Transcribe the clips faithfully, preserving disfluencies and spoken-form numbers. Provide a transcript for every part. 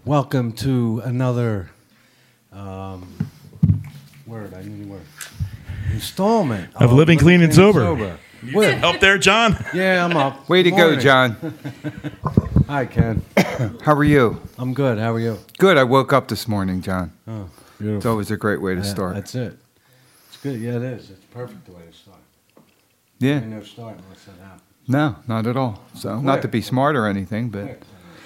Welcome to another um, word. I need a word. Installment of Living Clean and Sober. You up there, John? Yeah, I'm up. Way to Morning. go, John. Hi, Ken. How are you? I'm good. How are you? Good. I woke up this morning, John. Oh, It's beautiful. always a great way to Yeah, start. That's it. It's good. Yeah, it is. It's perfect the way to start. Yeah. Ain't no start unless that happens. No, not at all. So, not to be smart or anything, but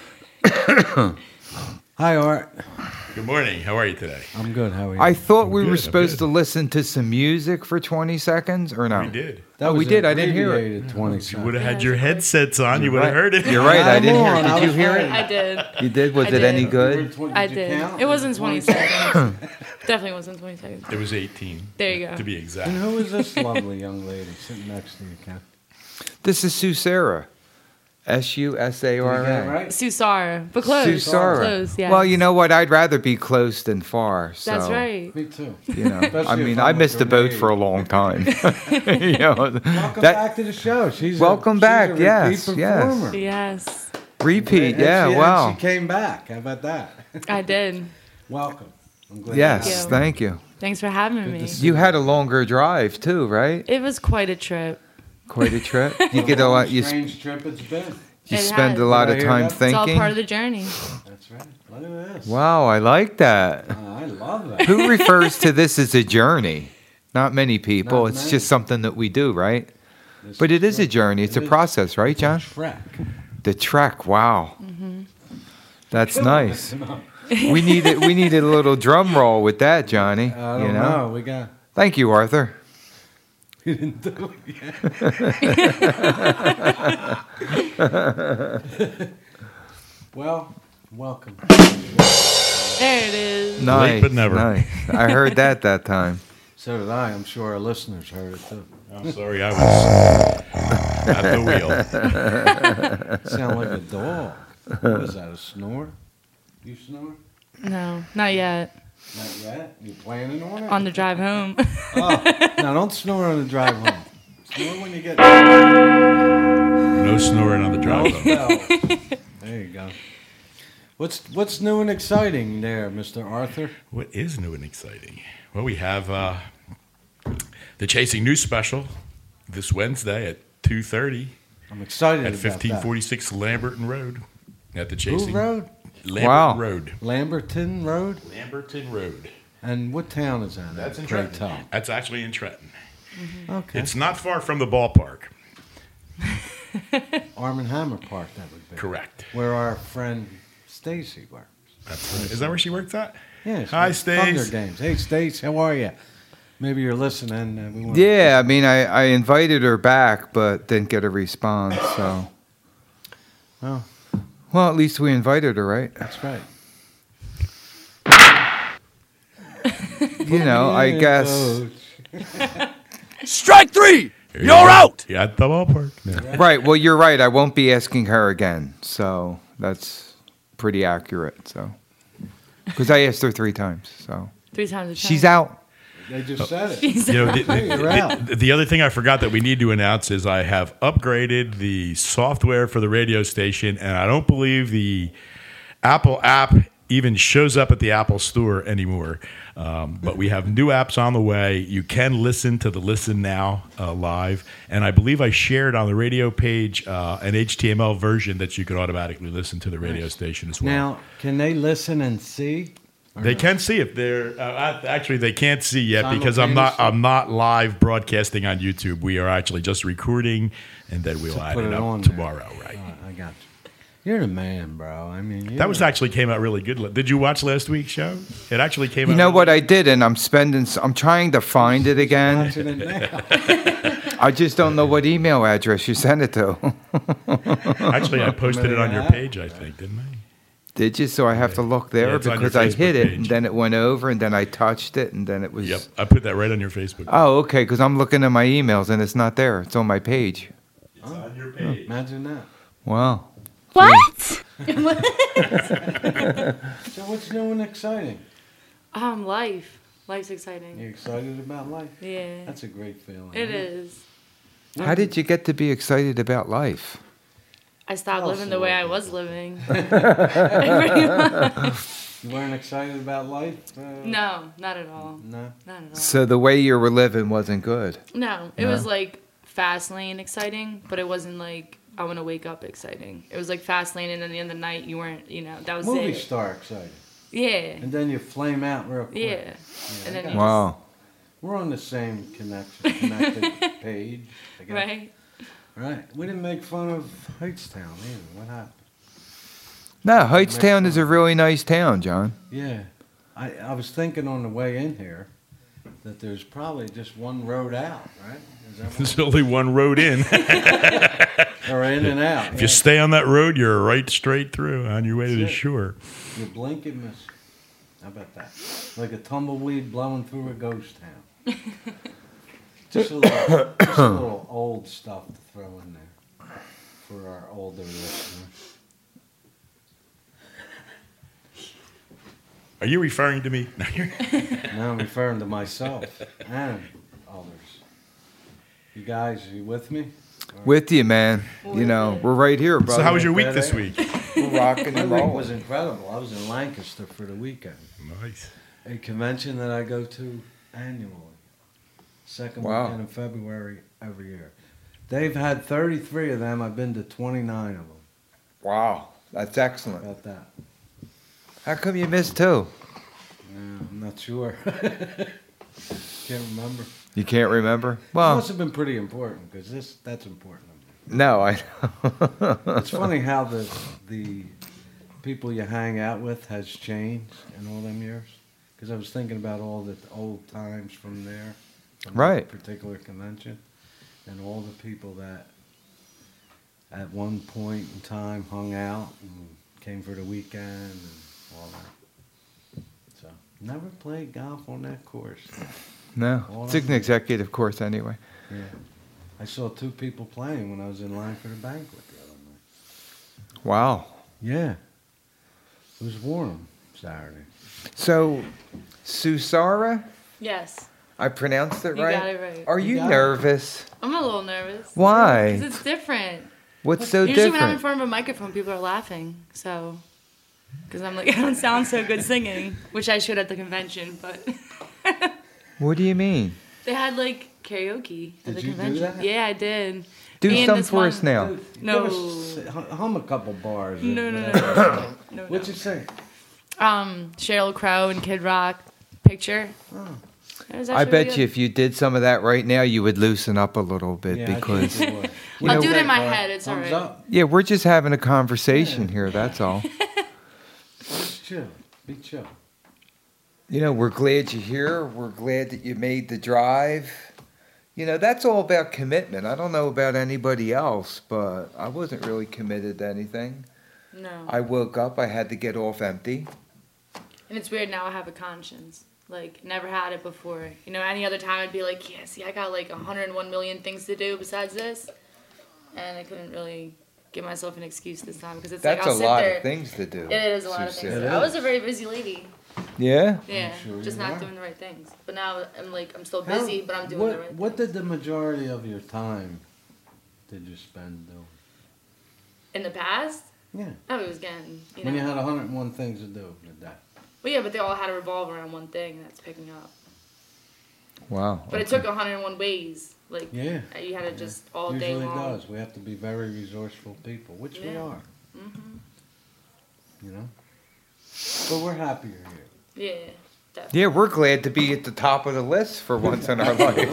Hi, Art. Good morning. How are you today? I'm good. How are you? I thought we good, were I'm supposed good. to listen to some music for twenty seconds, or no? We did. That Oh, we was did. I didn't hear it. abbreviated twenty You seconds. would have had your headsets on. You would right. have heard it. You're right. I I'm didn't hear on. it. I Did you was hear ready. it? I did. You did? Was I it did. any You were good? twenty- I did you did. count? It wasn't twenty seconds. Definitely wasn't twenty seconds. It was eighteen. There you go. To be exact. And who is this lovely young lady sitting next to you, Ken? This is Sue Sarah. S U S A Did R you get it A. right? Susara, but close. Sue Sarah. Close, yes. Well, you know what? I'd rather be close than far. So, That's right. Me too. You know, I Especially if mean, I'm I with missed the your boat maid. for a long time. you know, Welcome that back to the show. She's Welcome a, back, She's a yes, repeat yes. performer. Yes, repeat. And Yeah, she, and wow. she came back. How about that? I did. Welcome. I'm glad. Yes, Thank you. thank you. Thanks for having Good me. to see You had a longer drive too, right? It was quite a trip. Quite a trip. You get a lot. You, sp- Strange trip it's been. you It spend has. a lot Did I of hear time that? It's all thinking. part of the journey. That's right. Look at this. Wow, I like that. Oh, I love that. Who refers to this as a journey? Not many people. Not it's many. just something that we do, right? This But it is a trek. journey. It's It a is. process, right, It's a John? trek. The trek. Wow, Mm-hmm. that's nice. We needed we needed a little drum roll with that, Johnny. I don't you know? know. We got. Thank you, Arthur. We didn't do it yet. Well, welcome. There it is. Nice, but never. Nice. I heard that that time. So did I. I'm sure our listeners heard it too. I'm sorry, I was at the wheel. Sound like a dog. What is that? A snore? You snore? No, not yet. Not yet. You planning on it? On the drive home. Oh, no, don't snore on the drive home. Snore when you get. No snoring on the drive home. Bells. There you go. What's what's new and exciting there, Mister Arthur? What is new and exciting? Well, we have uh, the Chasing News special this Wednesday at two thirty I'm excited at about fifteen forty-six Lamberton Road at the that. Chasing Who Road? Lamberton Wow. Road. Lamberton Road? Lamberton Road. And what town is that? That's in Pray Trenton. tell. That's actually in Trenton. Okay. It's not far from the ballpark. Arm and Hammer Park, that would be. Correct. Where our friend Stacy works. That's right. Is that where she works at? Yeah. Hi, Thunder Stace. Games. Hey, Stace, how are you? Maybe you're listening. Uh, we wanna- Yeah, I mean, I, I invited her back, but didn't get a response. So, Well, well, at least we invited her, right? that's right. You know, I Yeah, guess. Coach. Strike three! There you You're go. out! Yeah, at the ballpark. Yeah. Right. Well, you're right. I won't be asking her again. So that's pretty accurate. So, because I asked her three times. So Three times a time. she's out. They just said it. She's You know, the, Hey, you're out. the, the, the other thing I forgot that we need to announce is I have upgraded the software for the radio station, and I don't believe the Apple app even shows up at the Apple Store anymore. Um, but we have new apps on the way. You can listen to the Listen Now uh, live, and I believe I shared on the radio page uh, an H T M L version that you could automatically listen to the radio station as well. Now, can they listen and see? Or They no? can see if they're uh, actually they can't see yet because I'm not Simultaneously? I'm not live broadcasting on YouTube. We are actually just recording, and then we'll To add put it it up on there. tomorrow. Right? All right, I got you. You're the man, bro. I mean, you're That was the- actually came out really good. Did you watch last week's show? It actually came You out. know really what I did, and I'm spending. s- I'm trying to find it again. watching it now. I just don't know what email address you sent it to. Actually, I posted it on your page. I think, didn't I? Did you? So I have to look there Yeah, it's on your because I Facebook hit it, page. and then it went over, and then I touched it, and then it was. Yep, I put that right on your Facebook. Oh, okay. Because I'm looking at my emails, and it's not there. It's on my page. It's on your page. Imagine that. Wow. What? So what's new and exciting? Um, life. Life's exciting. You excited about life? Yeah. That's a great feeling. It huh? is. How did you get to be excited about life? I stopped Tell us living a the way I little was living. Pretty much. You weren't excited about life? Uh, No, not at all. No. Not at all. So the way you were living wasn't good. No, it No? was like fast lane exciting, but it wasn't like I want to wake up exciting. It was like fast lane, and then at the end of the night, you weren't, you know, that was Movie it. star excited. Yeah. And then you flame out real quick. Yeah. Yeah, And I then got you it. Wow. We're on the same connection, connected page. I guess. Right? Right. We didn't make fun of Heightstown either. What happened? No, Heightstown is a really nice town, John. Yeah. I, I was thinking on the way in here that there's probably just one road out, right? Is that There's only one road in. what? Or in and out. If you stay on that road, you're right straight through on your way to the That's it. shore. You blink and miss. How about that? Like a tumbleweed blowing through a ghost town. just, a little, just a little old stuff to throw in there for our older listeners. Are you referring to me? Now I'm referring to myself and others. You guys, are you with me? With you, man. You know, we're right here, brother. So how was your week Right this there. week? We're rocking My and week rolling. was incredible. I was in Lancaster for the weekend. Nice. A convention that I go to annually. Second Wow. weekend in February every year. They've had thirty-three of them. I've been to twenty-nine of them. Wow, that's excellent. About that. How come you missed two? Yeah, I'm not sure. Can't remember. You can't remember? It Well, must have been pretty important because this that's important. no, I know. It's funny how the the people you hang out with has changed in all them years. Because I was thinking about all the old times from there, from Right. that particular convention, and all the people that at one point in time hung out and came for the weekend and all that. So never played golf on that course. No, All it's I an know. executive course anyway. Yeah, I saw two people playing when I was in line for the banquet the other night. Wow. Yeah, it was warm Saturday. So, Susara, Yes. I pronounced it You right? got it right. Are You you got it. nervous? I'm a little nervous. Why? Because it's different. What's so Usually when I'm in different? front of a microphone, people are laughing. So, because I'm like, I don't sound so good singing, which I should at the convention, but What do you mean? they had like karaoke at Did the you do convention. that? Yeah, I did. Do Me and some this for us one- now. Dude, No. give us- hum- hum a couple bars. of No, no, no, whatever. no, no, no. What'd you say? Um, Cheryl Crow and Kid Rock picture. Oh. It was I actually bet really you good. if you did some of that right now, you would loosen up a little bit Yeah, I because, think it was. You I'll know- do it in my All right, head. It's all thumbs right. up. yeah, we're just having a conversation here, that's all. Just chill. Be chill. You know, we're glad you're here. We're glad that you made the drive. You know, that's all about commitment. I don't know about anybody else, but I wasn't really committed to anything. No. I woke up, I had to get off empty. And it's weird now I have a conscience. Like, never had it before. You know, any other time I'd be like, yeah, see, I got like one hundred one million things to do besides this. And I couldn't really give myself an excuse this time because it's That's like I'll a sit lot there. of things to do. It is a lot of Sue things. said. It I is. was a very busy lady. Yeah? Yeah, sure just you not are. doing the right things. But now I'm like, I'm still How- busy, but I'm doing what, the right What things. did the majority of your time did you spend doing? In the past, Yeah. I was getting, you know. When you had one hundred one things to do in a day. Well, yeah, but they all had to revolve around one thing that's picking up. Wow. But it took one hundred one ways. Like, Yeah. you had to just all Usually day long. does. We have to be very resourceful people, which we Yeah. are. hmm You know? But we're happy you're here. Yeah, definitely. Yeah, we're glad to be at the top of the list for once in our life.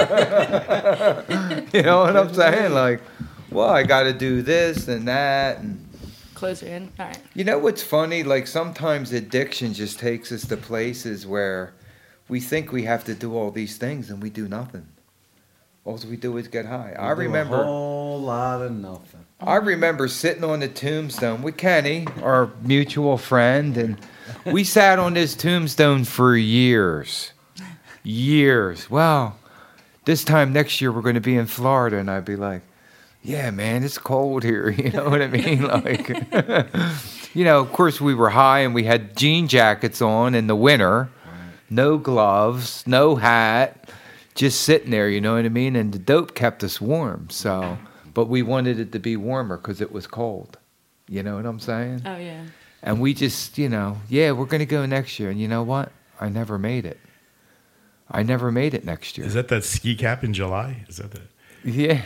You know what I'm saying? Like, well, I got to do this and that. And Closer in. All right. you know what's funny? Like, sometimes addiction just takes us to places where we think we have to do all these things and we do nothing. All we do is get high. I We do remember. a whole lot of nothing. I remember sitting on the tombstone with Kenny, our mutual friend, and we sat on this tombstone for years. Years. Well, this time next year we're going to be in Florida, and I'd be like, yeah, man, it's cold here. You know what I mean? Like, you know, of course we were high and we had jean jackets on in the winter, no gloves, no hat, just sitting there, you know what I mean? And the dope kept us warm, so but we wanted it to be warmer because it was cold. You know what I'm saying? Oh yeah. And we just, you know, yeah, we're going to go next year. And you know what? I never made it. I never made it next year. Is that that ski cap in July? Is that the? Yeah.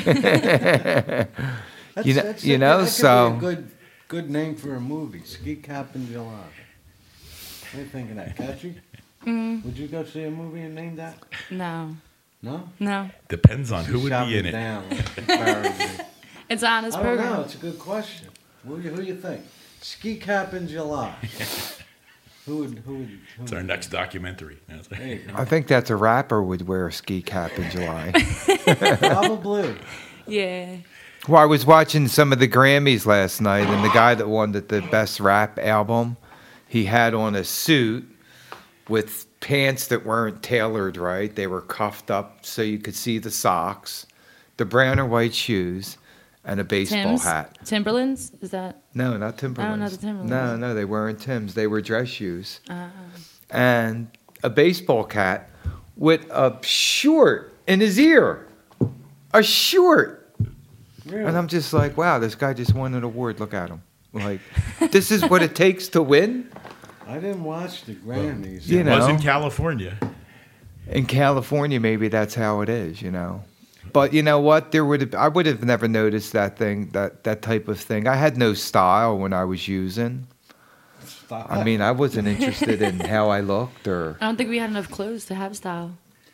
That's, You know- that's you a- know, that could so- be a good, good name for a movie. Ski Cap in July. What do you think of that? Catchy? Mm, Would you go see a movie and name that? no. No. No. Depends on She who would shot be me in it. down. Embarrassing. It's an honest I don't know. program. It's a good question. Who you, who you think? Ski Cap in July. Who would? Who would? Who It's our would- next documentary. That's There you go. I think that's a rapper would wear a ski cap in July. Probably. Yeah. Well, I was watching some of the Grammys last night, and the guy that won the, the best rap album, he had on a suit with pants that weren't tailored right. They were cuffed up so you could see the socks, the brown or white shoes, and a baseball Tim's. hat. Timberlands? Is that? No, not Timberlands. not the Timberlands. No, no, they weren't Tims. They were dress shoes. Uh, And a baseball cap with a short in his ear. A short. Really? And I'm just like, wow, this guy just won an award. Look at him. Like, this is what it takes to win? I didn't watch the Grammys. You It was in know. California. In California, maybe that's how it is, you know. But you know what? There would have, I would have never noticed that thing, that, that type of thing. I had no style when I was using. Stop. I mean, I wasn't interested in how I looked or. I don't think we had enough clothes to have style.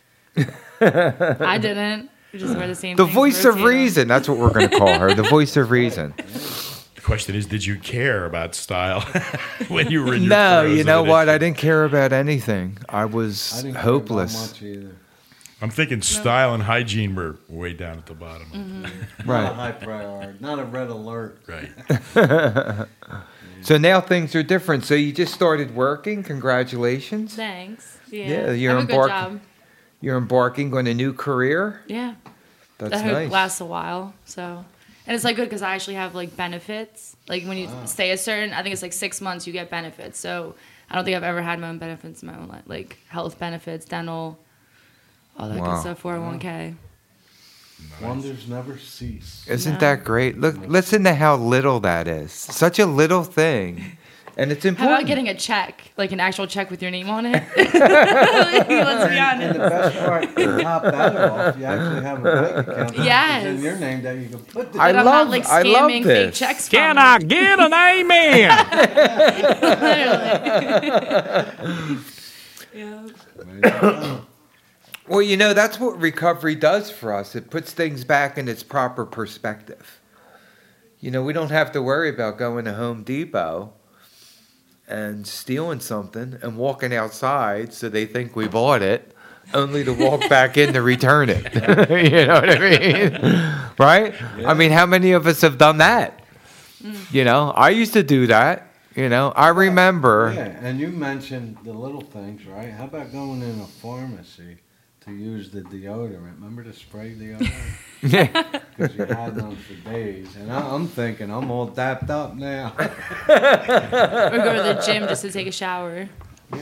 I didn't. We just wear the same The things, voice of rotate 'em. reason. That's what we're going to call her. The voice of reason. The question is, did you care about style when you were in your No, throes you of know what? I addiction? didn't care about anything. I I was didn't care about hopeless. much either. I'm thinking style and hygiene were way down at the bottom. Mm-hmm. Not a Right. high priority. Not a red alert. Right. So now things are different. So you just started working. Congratulations. Thanks. Yeah. Yeah, you're I have a good embarking- job. You're embarking on a new career. Yeah. That's That hope nice. lasts a while. So, and it's like good because I actually have like benefits. Like when you stay a certain, I think it's like six months, you get benefits. So I don't think I've ever had my own benefits in my own life, like health benefits, dental, all that Wow. good stuff, four oh one k. Wonders never cease. Isn't No. that great? Look, listen to how little that is. Such a little thing, and it's How important. about getting a check, like an actual check with your name on it? Let's be And honest. the best part, to top that off, you actually have a bank account Yes. that's in your name that you can put the I That I'm love- not like I love scamming fake this. checks Can from. I get an amen? Literally. Yeah. Well, you know, that's what recovery does for us. It puts things back in its proper perspective. You know, we don't have to worry about going to Home Depot and stealing something and walking outside so they think we bought it, only to walk back in to return it. You know what I mean? Right? I mean, how many of us have done that? You know, I used to do that. You know, I remember. Yeah, and you mentioned the little things, right? How about going in a pharmacy to use the deodorant? Remember the spray deodorant? Yeah. Because you had none for days. And I, I'm thinking, I'm all dapped up now. Or go to the gym just to take a shower. Yeah.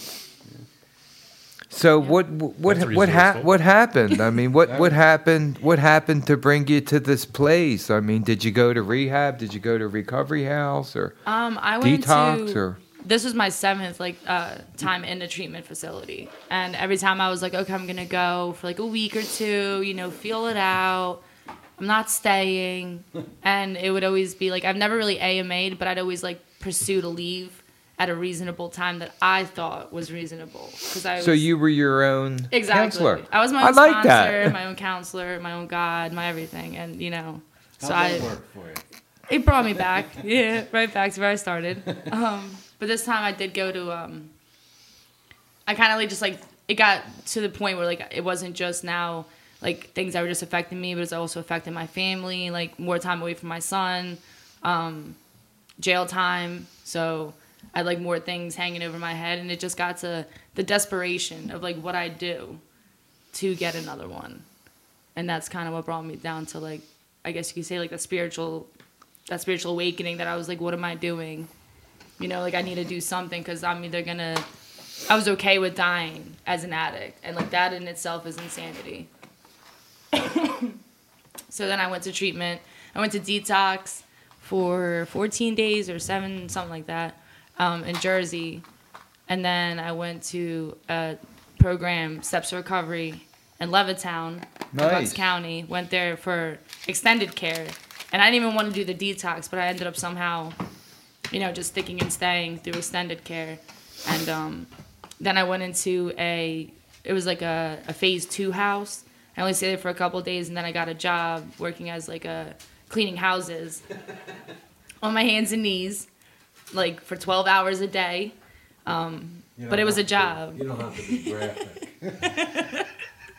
So what what That's what ha- resourceful. what happened? I mean, what what happened? What happened to bring you to this place? I mean, did you go to rehab? Did you go to recovery house or Um, I went detox to. or? This was my seventh like uh, time in the treatment facility, and every time I was like, okay, I'm gonna go for like a week or two, you know, feel it out. I'm not staying, and it would always be like I've never really A M A'd, but I'd always like pursue to leave at a reasonable time that I thought was reasonable because I. So was, you were your own exactly. counselor. I was my I own like sponsor, that. my own counselor, my own guide, my everything, and you know, so How'd I. that work for you? It brought me back. Yeah, right back to where I started. Um, but this time I did go to. Um, I kind of like just like it got to the point where like it wasn't just now like things that were just affecting me, but it's also affecting my family. Like more time away from my son, um, jail time. So I had like more things hanging over my head, and it just got to the desperation of like what I do to get another one, and that's kind of what brought me down to like I guess you could say like the spiritual. That spiritual awakening that I was like, what am I doing? You know, like I need to do something because I'm either gonna, I was okay with dying as an addict. And like that in itself is insanity. So then I went to treatment. I went to detox for fourteen days or seven, something like that, um, in Jersey. And then I went to a program, Steps to Recovery, in Levittown, Nice. Bucks County. Went there for extended care. And I didn't even want to do the detox, but I ended up somehow, you know, just sticking and staying through extended care. And um, then I went into a, it was like a, a phase two house. I only stayed there for a couple of days, and then I got a job working as like a cleaning houses on my hands and knees, like for twelve hours a day. Um, You but don't it was a have to- job, You don't have to be graphic.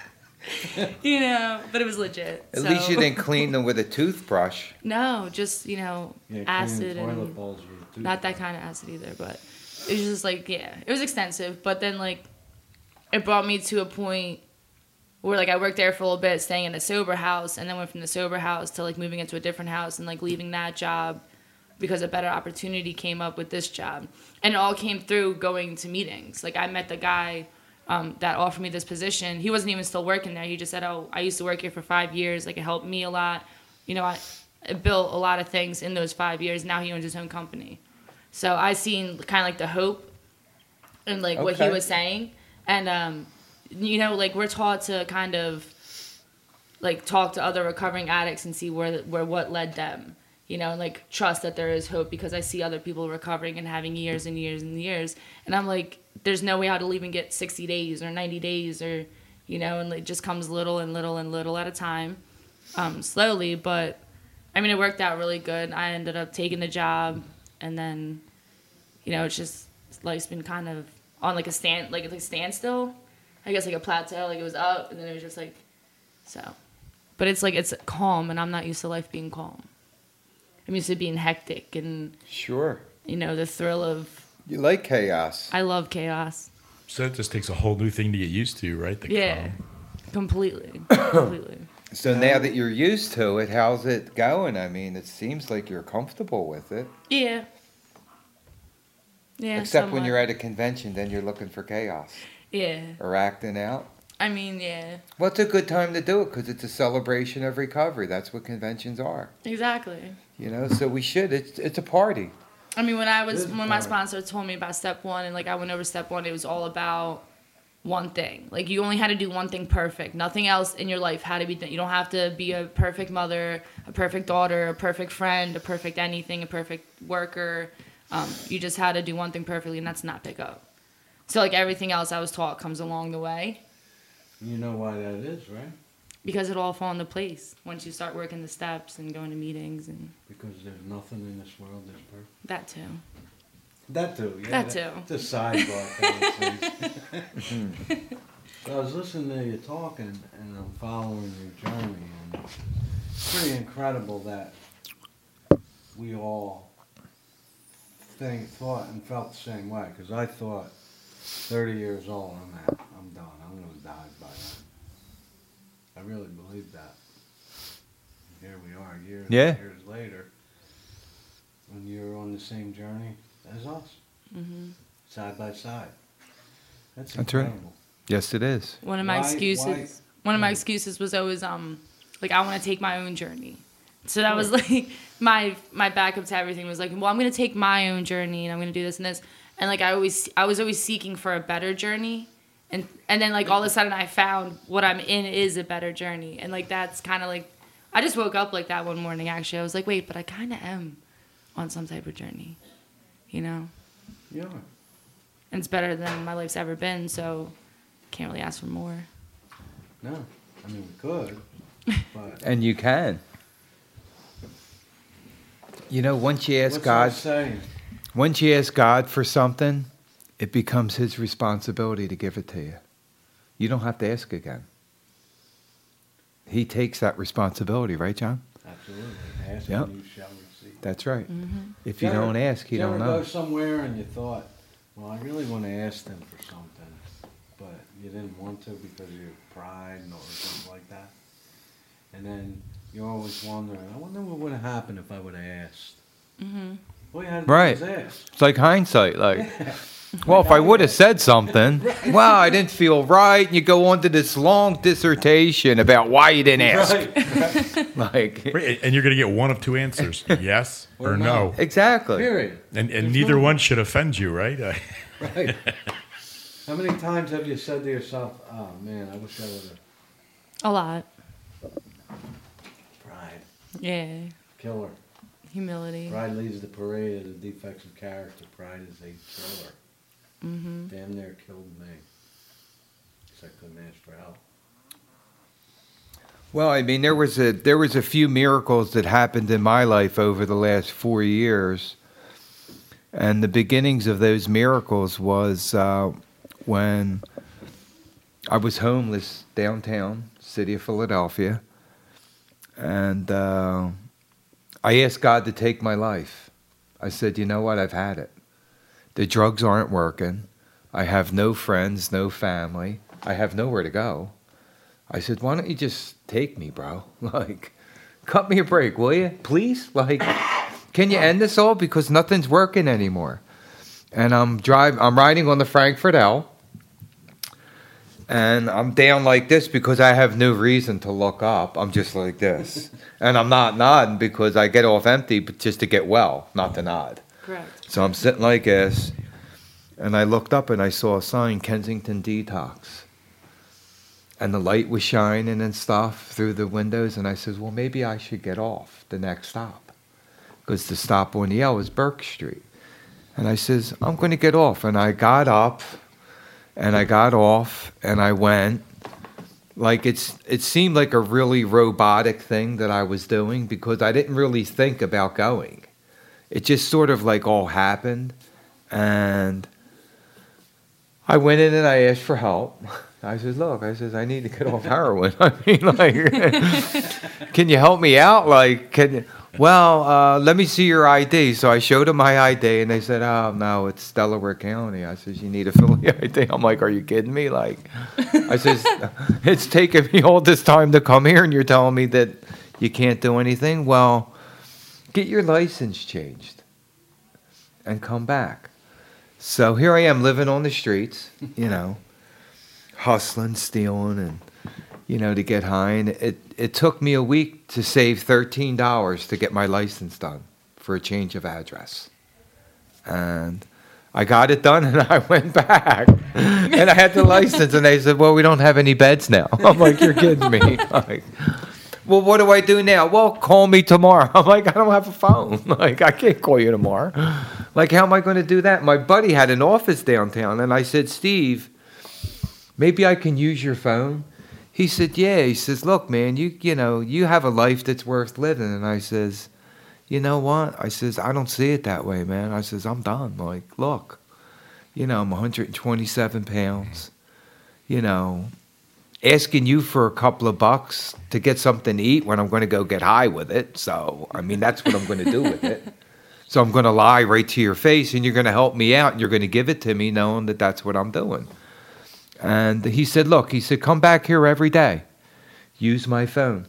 you know, but it was legit. At So- least you didn't clean them with a toothbrush. No, just, you know, Yeah, acid cleaning toilet and bowls with a toothbrush. not that kind of acid either, but it was just like, yeah, it was extensive. But then like, it brought me to a point where like I worked there for a little bit, staying in a sober house, and then went from the sober house to like moving into a different house and like leaving that job because a better opportunity came up with this job. And it all came through going to meetings. Like I met the guy um, that offered me this position. He wasn't even still working there. He just said, oh, I used to work here for five years. Like it helped me a lot. You know, I, I built a lot of things in those five years. Now he owns his own company. So I seen kind of like the hope and like what he Okay. was saying. And, um, you know, like we're taught to kind of like talk to other recovering addicts and see where, where what led them, you know, and like trust that there is hope because I see other people recovering and having years and years and years. And I'm like, there's no way I'll even get sixty days or ninety days or, you know, and it just comes little and little and little at a time, um, slowly. But I mean, it worked out really good. I ended up taking the job and then, you know, it's just, life's been kind of on like a stand, like a standstill. I guess like a plateau, like it was up and then it was just like, so. But it's like, it's calm and I'm not used to life being calm. I'm used to being hectic and, Sure. you know, the thrill of, You like chaos. I love chaos. So it just takes a whole new thing to get used to, right? The Yeah, calm. completely, completely. So now that you're used to it, how's it going? I mean, it seems like you're comfortable with it. Yeah. Yeah, Except when somewhat. you're at a convention, then you're looking for chaos Yeah. or acting out. I mean, yeah, Well, it's a good time to do it because it's a celebration of recovery. That's what conventions are. exactly. You know, so we should. It's it's a party. I mean, when I was, Good when my part. sponsor told me about step one and like I went over step one, it was all about one thing. Like you only had to do one thing perfect. Nothing else in your life had to be done. You don't have to be a perfect mother, a perfect daughter, a perfect friend, a perfect anything, a perfect worker. Um, you just had to do one thing perfectly, and that's not pick up. So like everything else I was taught comes along the way You know why that is, right? because it all fall into place once you start working the steps and going to meetings and Because there's nothing in this world that's perfect. that too. That too, yeah. That too. It's a sidebar conversation. So I was listening to you talking, and I'm following your journey, and it's pretty incredible that we all think, thought, and felt the same way. Because I thought, thirty years old, I'm out. I'm done. I'm going to die by then. I really believed that. And here we are, years Yeah. and years later, when you're on the same journey as us, hmm side by side. That's That's right. incredible. Yes, it is. One of my Why- excuses, why- one of my Yeah. excuses was always um, like I want to take my own journey. So that was like my my backup to everything was like, well, I'm gonna take my own journey and I'm gonna do this and this, and like I always I was always seeking for a better journey, and and then like all of a sudden I found what I'm in is a better journey, and like that's kind of like I just woke up like that one morning. Actually, I was like, wait, but I kind of am on some type of journey, you know, Yeah. and it's better than my life's ever been. So can't really ask for more. No. I mean, we could, but And you can. You know, once you ask what's God, that saying? once you ask God for something, it becomes His responsibility to give it to you. You don't have to ask again. He takes that responsibility, right, John? Absolutely. Ask Yep. and you shall receive. That's right. Mm-hmm. If you Did ever- don't ask, you did don't ever know. go somewhere and you thought, well, I really want to ask them for something, but you didn't want to because of your pride or something like that? And then you're always wondering, I wonder what would have happened if I would have asked. Mm-hmm. All you had to Right. do was ask. It's like hindsight. Like, Yeah. Well, if I would have said something, well, I didn't feel right, and you go on to this long dissertation about why you didn't ask. Right. Like, And you're going to get one of two answers: yes or, Or no. no. exactly. Period. And and There's neither no- one should offend you, right? Uh, Right. How many times have you said to yourself, "Oh man, I wish I would have"? A lot. Pride, Yeah. killer. Humility. Pride leads the parade of the defects of character. Pride is a killer. Mm-hmm. Damn near killed me. Because I couldn't ask for help. Well, I mean, there was a there was a few miracles that happened in my life over the last four years, and the beginnings of those miracles was uh, when I was homeless downtown, city of Philadelphia, and uh, I asked God to take my life. I said, you know what? I've had it. The drugs aren't working. I have no friends, no family. I have nowhere to go. I said, why don't you just take me, bro? Like, cut me a break, will you? Please? Like, can you end this all? Because nothing's working anymore. And I'm driving, I'm riding on the Frankfurt L. And I'm down like this because I have no reason to look up. I'm just like this. And I'm not nodding because I get off empty, but just to get well, not to nod. Correct. So I'm sitting like this, and I looked up and I saw a sign, Kensington Detox. And the light was shining and stuff through the windows, and I said, well, maybe I should get off the next stop. Because the stop on the L was Burke Street. And I says, I'm going to get off. And I got up, and I got off, and I went. Like, it's it seemed like a really robotic thing that I was doing because I didn't really think about going. It just sort of like all happened, and I went in and I asked for help. I says, look, I says, I need to get off heroin. I mean, like, can you help me out? Like, can you, well, uh, let me see your I D. So I showed them my I D, and they said, oh, no, it's Delaware County. I says, you need a Philly I D. I'm like, are you kidding me? Like, I says, it's taken me all this time to come here, and you're telling me that you can't do anything? Well, get your license changed and come back. So here I am living on the streets, you know, hustling, stealing, and, you know, to get high. And it, it took me a week to save thirteen dollars to get my license done for a change of address. And I got it done, and I went back. And I had the license, and they said, well, we don't have any beds now. I'm like, you're kidding me. Like, well, what do I do now? Well, call me tomorrow. I'm like, I don't have a phone. Like, I can't call you tomorrow. Like, how am I going to do that? My buddy had an office downtown, and I said, Steve, maybe I can use your phone? He said, yeah. He says, look, man, you you know, you have a life that's worth living. And I says, you know what? I says, I don't see it that way, man. I says, I'm done. Like, look, you know, I'm one hundred twenty-seven pounds, you know, asking you for a couple of bucks to get something to eat when I'm going to go get high with it. So, I mean, that's what I'm going to do with it. So I'm going to lie right to your face, and you're going to help me out, and you're going to give it to me knowing that that's what I'm doing. And he said, look, he said, come back here every day. Use my phone.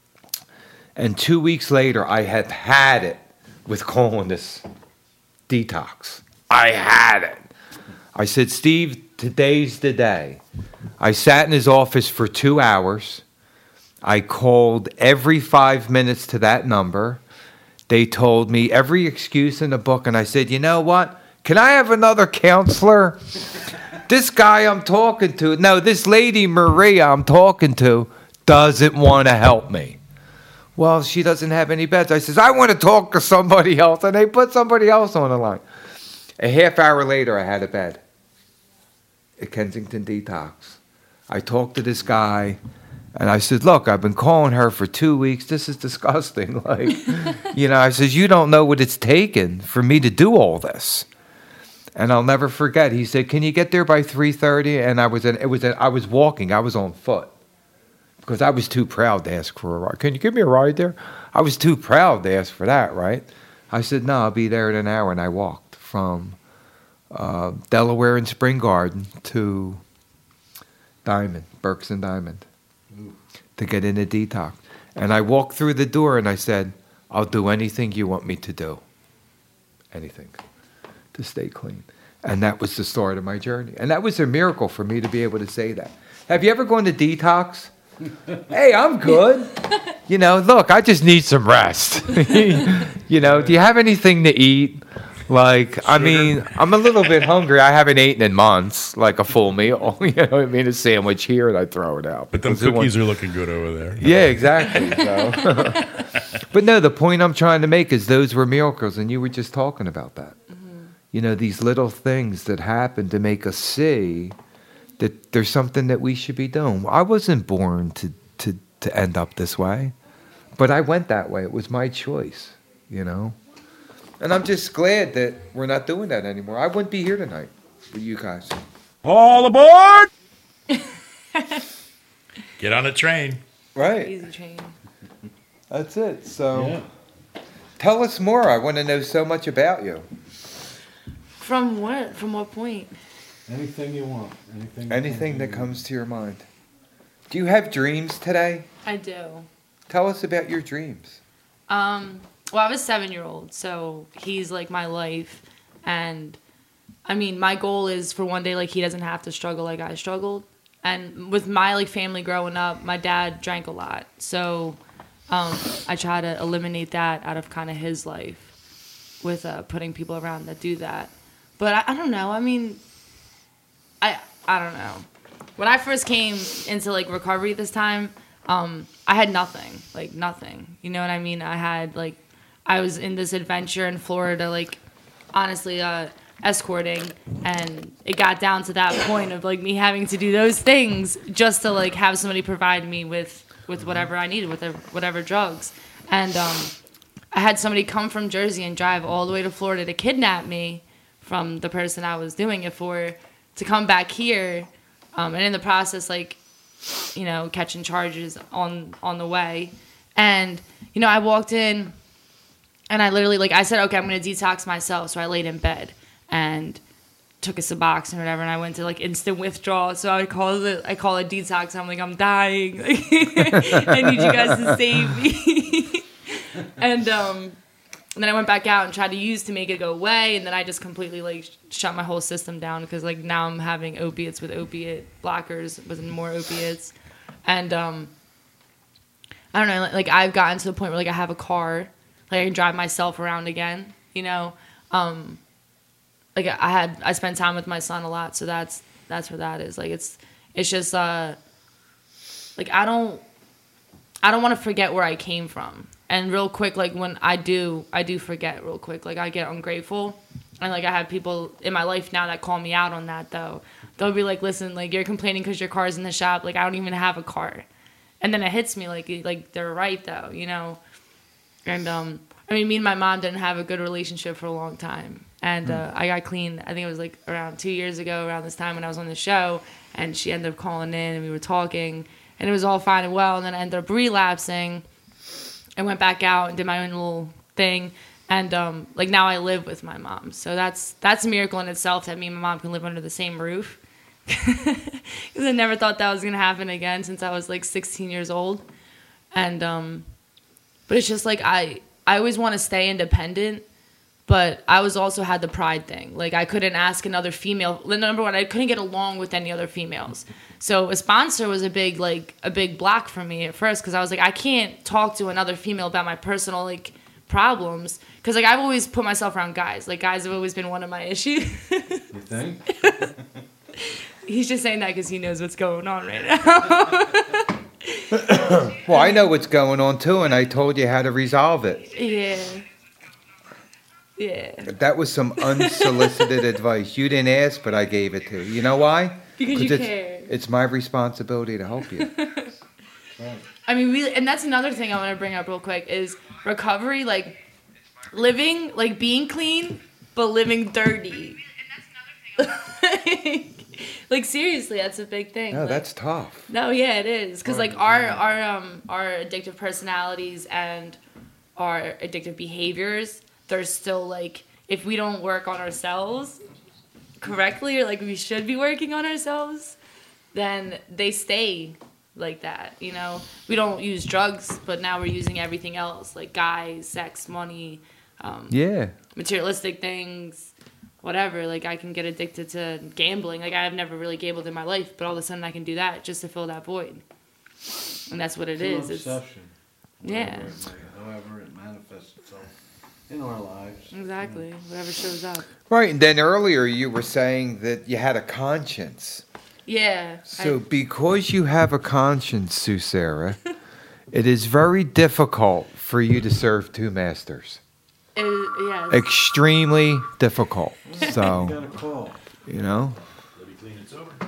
And two weeks later, I had had it with calling this detox. I had it. I said, Steve, today's the day. I sat in his office for two hours. I called every five minutes to that number. They told me every excuse in the book, and I said, you know what? Can I have another counselor? This guy I'm talking to, no, this lady Maria I'm talking to doesn't want to help me. Well, she doesn't have any beds. I says, I want to talk to somebody else, and they put somebody else on the line. A half hour later, I had a bed at Kensington Detox. I talked to this guy, and I said, look, I've been calling her for two weeks. This is disgusting. Like, you know, I says, you don't know what it's taken for me to do all this. And I'll never forget. He said, can you get there by three thirty? And I was in, it was in, I was walking. I was on foot because I was too proud to ask for a ride. Can you give me a ride there? I was too proud to ask for that, right? I said, no, I'll be there in an hour. And I walked from uh, Delaware and Spring Garden to Diamond, Berks and Diamond, Ooh. to get in a detox. And I walked through the door and I said, I'll do anything you want me to do. Anything. To stay clean. And that was the start of my journey. And that was a miracle for me to be able to say that. Have you ever gone to detox? Hey, I'm good. You know, look, I just need some rest. You know, do you have anything to eat? Like, I mean, I'm a little bit hungry. I haven't eaten in months, like a full meal. You know what I mean? A sandwich here, and I throw it out. But them Because it cookies won't- are looking good over there. Yeah, exactly. So. But no, the point I'm trying to make is those were miracles, and you were just talking about that. You know, these little things that happen to make us see that there's something that we should be doing. I wasn't born to, to, to end up this way, but I went that way. It was my choice, you know? And I'm just glad that we're not doing that anymore. I wouldn't be here tonight with you guys. All aboard! Get on a train. Right. Easy train. That's it. So Yeah. tell us more. I want to know so much about you. From what? From what point? Anything you want. Anything. you Anything want. that comes to your mind. Do you have dreams today? I do. Tell us about your dreams. Um, well, I have a seven-year-old, so he's like my life, and I mean, my goal is for one day like he doesn't have to struggle like I struggled. And with my like family growing up, my dad drank a lot, so um, I try to eliminate that out of kind of his life with uh, putting people around that do that. But I, I don't know. I mean, I I don't know. When I first came into like recovery this time, um, I had nothing, like nothing. You know what I mean? I had like, I was in this adventure in Florida, like honestly, uh, escorting, and it got down to that point of like me having to do those things just to like have somebody provide me with with whatever I needed, with whatever drugs. And um, I had somebody come from Jersey and drive all the way to Florida to kidnap me from the person I was doing it for, to come back here, um, and in the process, like, you know, catching charges on on the way. And, you know, I walked in, and I literally, like, I said, okay, I'm going to detox myself. So I laid in bed and took a Suboxone or whatever, and I went to, like, instant withdrawal. So I would call it, I call it detox. I'm like, I'm dying. Like, I need you guys to save me. and, um... And then I went back out and tried to use to make it go away, and then I just completely like shut my whole system down because like now I'm having opiates with opiate blockers with more opiates, and um, I don't know, like I've gotten to the point where like I have a car, like I can drive myself around again, you know, um, like I had I spent time with my son a lot, so that's that's where that is. Like it's it's just uh, like I don't I don't want to forget where I came from. And real quick, like when I do, I do forget real quick. Like I get ungrateful, and like I have people in my life now that call me out on that. Though they'll be like, "Listen, like you're complaining because your car's in the shop. Like I don't even have a car," and then it hits me like like they're right though, you know. And um, I mean, me and my mom didn't have a good relationship for a long time, and uh, I got clean. I think it was like around two years ago, around this time when I was on the show, and she ended up calling in, and we were talking, and it was all fine and well. And then I ended up relapsing. I went back out and did my own little thing, and um, like now I live with my mom. So that's that's a miracle in itself that me and my mom can live under the same roof. Because I never thought that was gonna happen again since I was like sixteen years old, and um, but it's just like I I always want to stay independent, but I was also had the pride thing. Like I couldn't ask another female. Number one, I couldn't get along with any other females. So a sponsor was a big like a big block for me at first because I was like I can't talk to another female about my personal like problems because like I've always put myself around guys. Like guys have always been one of my issues. You think? He's just saying that because he knows what's going on right now. Well, I know what's going on too, and I told you how to resolve it. Yeah. Yeah. That was some unsolicited advice. You didn't ask, but I gave it to you. You know why? Because you it's, care. It's my responsibility to help you. I mean, really, and that's another thing I want to bring up real quick is recovery, like living, like being clean, but living dirty. Like seriously, that's a big thing. No, like, that's tough. No, yeah, it is because like our our um our addictive personalities and our addictive behaviors, they're still like if we don't work on ourselves correctly or like we should be working on ourselves, then they stay like that. You know, we don't use drugs, but now we're using everything else like guys, sex, money, um, Yeah. materialistic things. whatever. Like I can get addicted to gambling. Like I've never really gambled in my life, but all of a sudden I can do that just to fill that void. And that's what it It's is. an It's, obsession. yeah. However it, may, however it manifests itself in our lives. exactly. Whatever shows up. Right, and then earlier you were saying that you had a conscience. Yeah. So I, because you have a conscience, Sue Sarah, it is very difficult for you to serve two masters. it, yeah. Extremely difficult. You So, got a call. you know. Let me clean it's over.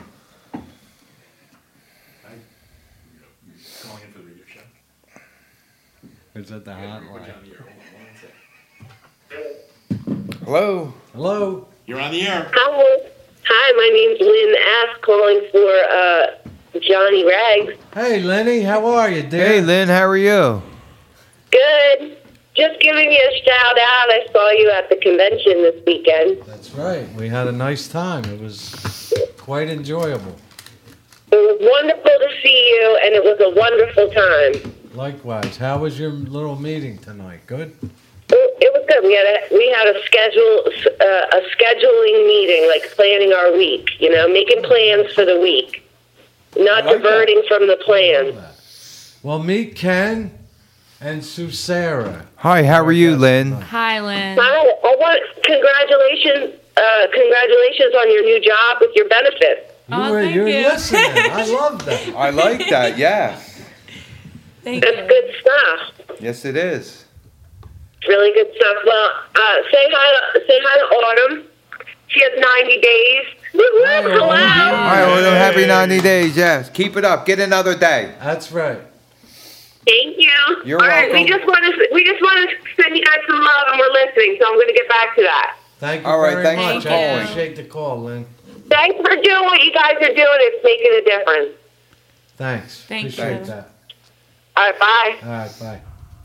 Hi. Calling in for the radio show. Is that the hotline? Hold on one sec. Hello. Hello. You're on the air. Hello. Hi, my name's Lynn Ass, calling for uh, Johnny Rags. Hey, Lenny. How are you, dear? Hey, Lynn, how are you? Good. Just giving you a shout out. I saw you at the convention this weekend. That's right. We had a nice time. It was quite enjoyable. It was wonderful to see you, and it was a wonderful time. Likewise. How was your little meeting tonight? Good? It, it was good. We had a we had a schedule uh, a scheduling meeting, like planning our week. You know, making plans for the week, not I like diverting from the Love plan. that. Well, meet Ken and Sue Sarah. Hi, how are you, Lynn? Hi, Lynn. Hi, I want congratulations. Uh, congratulations on your new job with your benefits. You Oh, were, thank you're you. listening. I love that. I like that, yeah. Thank That's you. good stuff. Yes, it is. Really good stuff. Well, uh, say hi to say hi to Autumn. She has ninety days. Woo-woo, Hi, hello. All right, well, happy ninety days, yes. Keep it up. Get another day. That's right. Thank you. You're All right, we welcome. just want to we just want to send you guys some love, and we're listening. So I'm going to get back to that. Thank you All right, very thanks much. for I calling. appreciate the call, Lynn. Thanks for doing what you guys are doing. It's making a difference. Thanks. Thank appreciate you. that. All right, bye. All right, bye.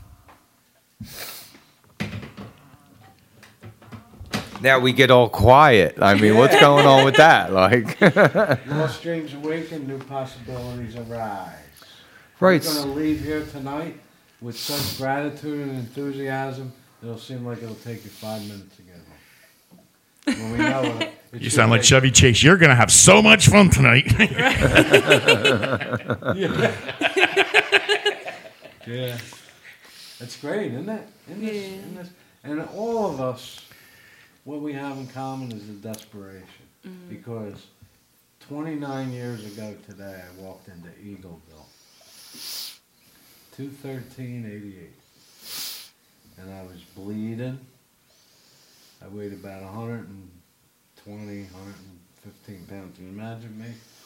Now we get all quiet. I mean, what's going on with that? Like, More streams awaken, new possibilities arise. right. We're going to leave here tonight with such gratitude and enthusiasm, it'll seem like it'll take you five minutes to get home. When we know it, it You should sound like take- Chevy Chase. You're going to have so much fun tonight. Yeah. That's great, isn't it? Isn't this, Yeah. isn't this? And all of us, what we have in common is the desperation. Because twenty-nine years ago today, I walked into Eagleville. two thirteen eighty-eight. And I was bleeding. I weighed about one hundred twenty, one hundred fifteen pounds. Can you imagine me?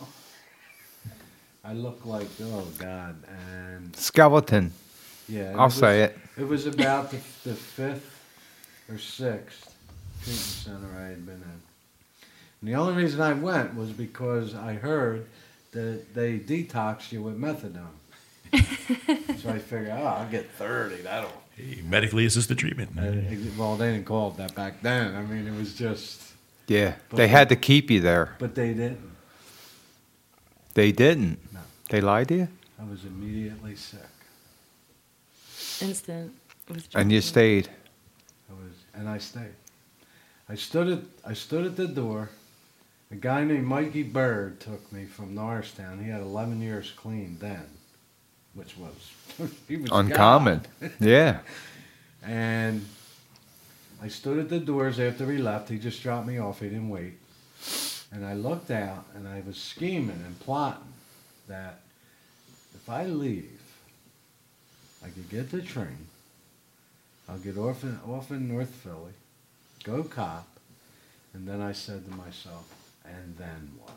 I look like, oh God, and Skeleton. yeah. and I'll was- say it. It was about the, the fifth or sixth treatment center I had been in. And the only reason I went was because I heard that they detox you with methadone. So I figured, oh, I'll get thirty. That'll. Hey, medically assisted treatment. I- well, they didn't call it that back then. I mean, it was just. Yeah, they had to keep you there. But they didn't. They didn't. No. They lied to you, I was immediately sick. Instant. and you stayed. I was, and I stayed. I stood at I stood at the door. A guy named Mikey Bird took me from Norristown. He had eleven years clean then, which was he was Uncommon. God. Yeah. And I stood at the doors after he left. He just dropped me off. He didn't wait. And I looked out, and I was scheming and plotting that if I leave, I could get the train. I'll get off in, off in North Philly, go cop, and then I said to myself, and then what?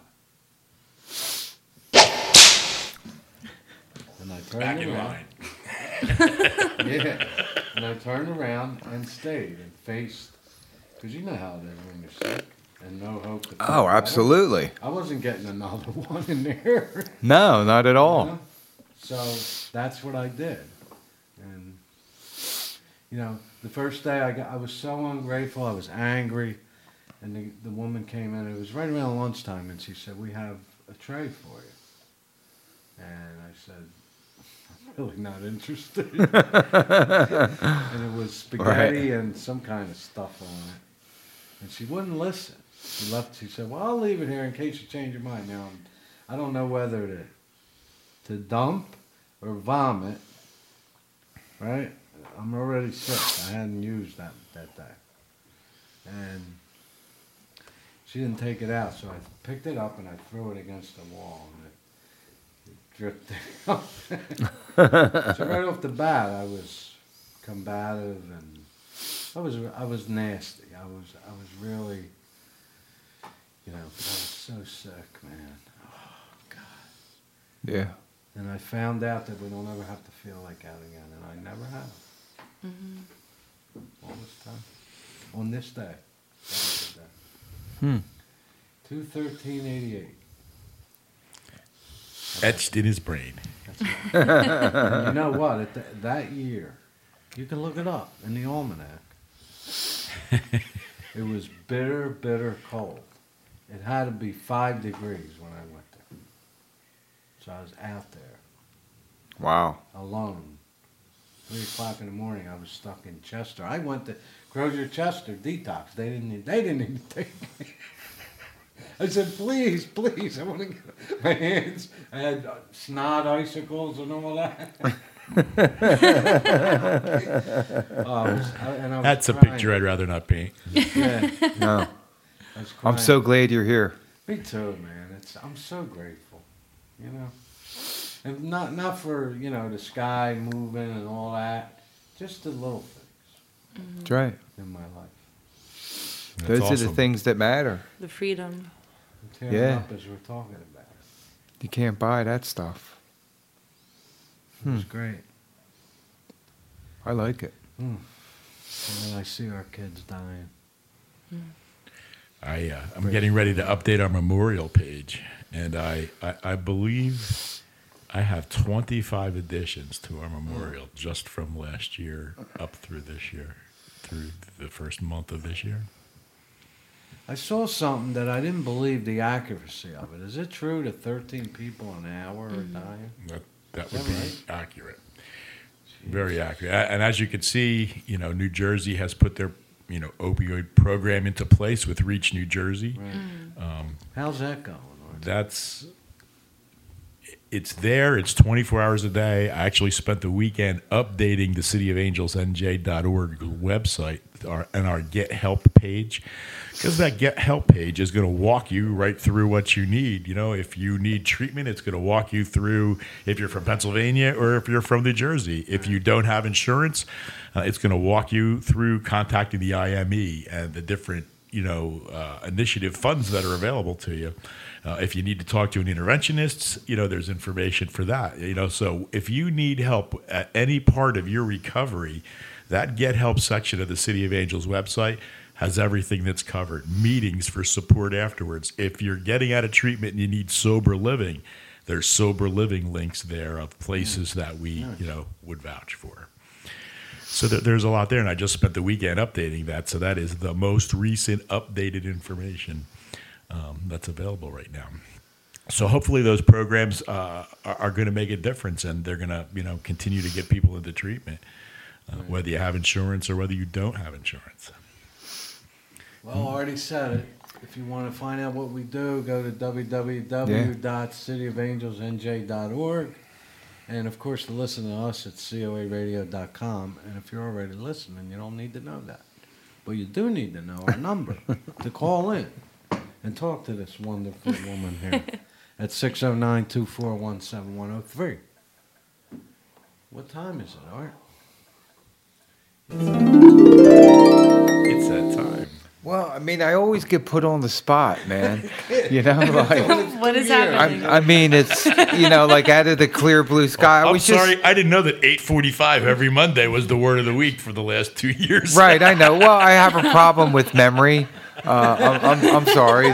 And I turned Back in around. line. Yeah. And I turned around and stayed and faced, because you know how it is when you're sick and no hope. to feel Oh, better. absolutely. I wasn't getting another one in there. No, not at you all. know? So that's what I did. And, you know, the first day I got, I was so ungrateful. I was angry. And the, the woman came in. It was right around lunchtime, and she said, "We have a tray for you." And I said, "I'm really not interested." And it was spaghetti and some kind of stuff on it. And she wouldn't listen. She left. She said, "Well, I'll leave it here in case you change your mind." Now, I don't know whether to to dump or vomit. Right? I'm already sick. I hadn't used that that day, and she didn't take it out. So I picked it up and I threw it against the wall, and it, it drifted out. So right off the bat, I was combative and I was I was nasty. I was I was really, you know, I was so sick, man. Oh God. Yeah. And I found out that we don't ever have to feel like that again, and I never have. Mm-hmm. All this time. On this day. That day. Hmm. two thirteen eighty-eight. Etched in his brain. That's right. And you know what? At th- that year, you can look it up in the almanac. It was bitter, bitter cold. It had to be five degrees when I went there. So I was out there, Wow. alone. Three o'clock in the morning, I was stuck in Chester. I went to Crozier Chester detox. They didn't. They didn't even take me. I said, "Please, please, I want to get my hands." I had uh, snot icicles and all that. Oh, I was, I, and I was That's a crying. picture I'd rather not paint. Yeah, No. I was I'm crying. so glad you're here. Me too, man. It's I'm so grateful, you know, and not not for you know the sky moving and all that, just the little things That's right. in my life. That's Those are the awesome. things that matter. The freedom. I'm tearing Yeah. up as we're talking about it. You can't buy that stuff. It was great. I like it. And then I see our kids dying. I, uh, I'm getting ready to update our memorial page, and I, I, I believe I have twenty-five additions to our memorial just from last year up through this year, through the first month of this year. I saw something that I didn't believe the accuracy of it. Is it true that thirteen people an hour are dying? That, that Is would that be right? accurate. Very accurate. A- And as you can see, you know, New Jersey has put their, you know, opioid program into place with Reach New Jersey. Right. How's that going? Art? That's it's there. It's twenty-four hours a day. I actually spent the weekend updating the city of angels N J dot org website our, and our Get Help page, because that Get Help page is going to walk you right through what you need. You know, if you need treatment, it's going to walk you through if you're from Pennsylvania or if you're from New Jersey. If you don't have insurance, uh, it's going to walk you through contacting the I M E and the different, you know, uh, initiative funds that are available to you. Uh, if you need to talk to an interventionist, you know, there's information for that. You know, so if you need help at any part of your recovery, that Get Help section of the City of Angels website has everything that's covered. Meetings for support afterwards. If you're getting out of treatment and you need sober living, there's sober living links there of places that we, you know, would vouch for. So there, there's a lot there, and I just spent the weekend updating that. So that is the most recent updated information um, that's available right now. So hopefully those programs uh, are, are going to make a difference, and they're going to, you know, continue to get people into treatment, uh, whether you have insurance or whether you don't have insurance. Well, I already said it. If you want to find out what we do, go to w w w dot city of angels n j dot org. And, of course, to listen to us at c o a radio dot com. And if you're already listening, you don't need to know that. But you do need to know our number to call in and talk to this wonderful woman here at six oh nine, two four one, seven one oh three. What time is it, Art? It's that time. Well, I mean, I always get put on the spot, man. You know, like What is happening? I, I mean, it's you know, like out of the clear blue sky. I I'm was sorry, just I didn't know that eight forty-five every Monday was the word of the week for the last two years. right. I know. Well, I have a problem with memory. Uh, I'm, I'm, I'm sorry,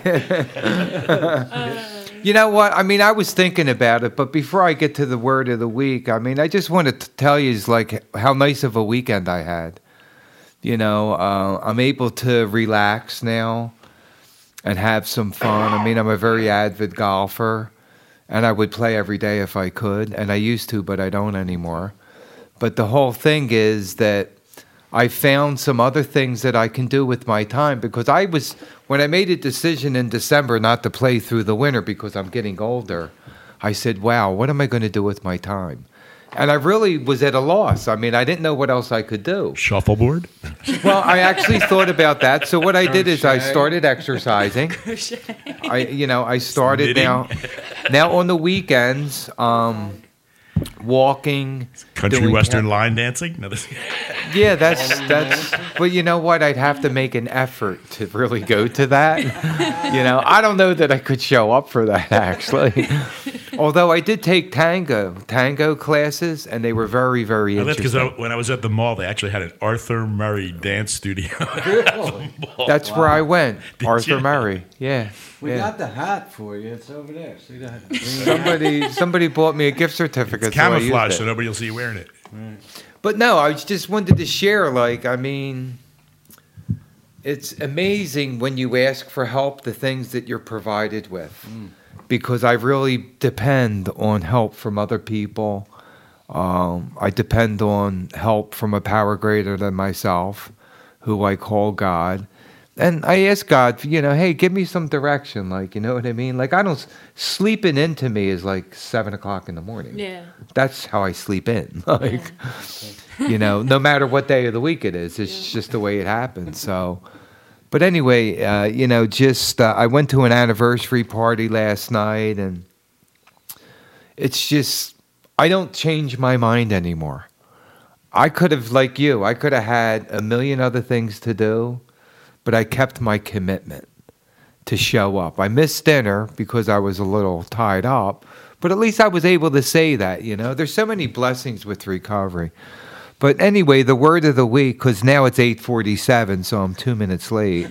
but you know what? I mean, I was thinking about it, but before I get to the word of the week, I mean, I just wanted to tell you is like how nice of a weekend I had. You know, uh, I'm able to relax now and have some fun. I mean, I'm a very avid golfer, and I would play every day if I could, and I used to, but I don't anymore. But the whole thing is that I found some other things that I can do with my time because I was, when I made a decision in December not to play through the winter because I'm getting older, I said, wow, what am I going to do with my time? And I really was at a loss. I mean, I didn't know what else I could do. Shuffleboard? Well, I actually thought about that. So what I did is I started exercising. I, you know, I started Knitting. now, now on the weekends, um, walking. Country doing western ca- line dancing? No, this, Yeah, that's that's. But you know what? I'd have to make an effort to really go to that. You know, I don't know that I could show up for that actually. Although I did take tango tango classes, and they were very very that's because interesting. when I was at the mall, they actually had an Arthur Murray dance studio. That's where I went, Did Arthur you? Murray. Yeah, We yeah. got the hat for you. It's over there. See that? Green hat? Somebody somebody bought me a gift certificate. It's so I used camouflage, it. so nobody will see you wearing it. But no, I just wanted to share, like, I mean, it's amazing when you ask for help, the things that you're provided with. Because I really depend on help from other people. Um, I depend on help from a power greater than myself, who I call God. And I ask God, you know, hey, give me some direction. Like, you know what I mean? Like, I don't, sleeping into me is like seven o'clock in the morning. Yeah. That's how I sleep in. Like, you know, no matter what day of the week it is, it's Yeah. just the way it happens. So, but anyway, uh, you know, just uh, I went to an anniversary party last night, and it's just I don't change my mind anymore. I could have, like you, I could have had a million other things to do, but I kept my commitment to show up. I missed dinner because I was a little tied up, but at least I was able to say that, you know. There's so many blessings with recovery. But anyway, the word of the week, because now it's eight forty-seven, so I'm two minutes late.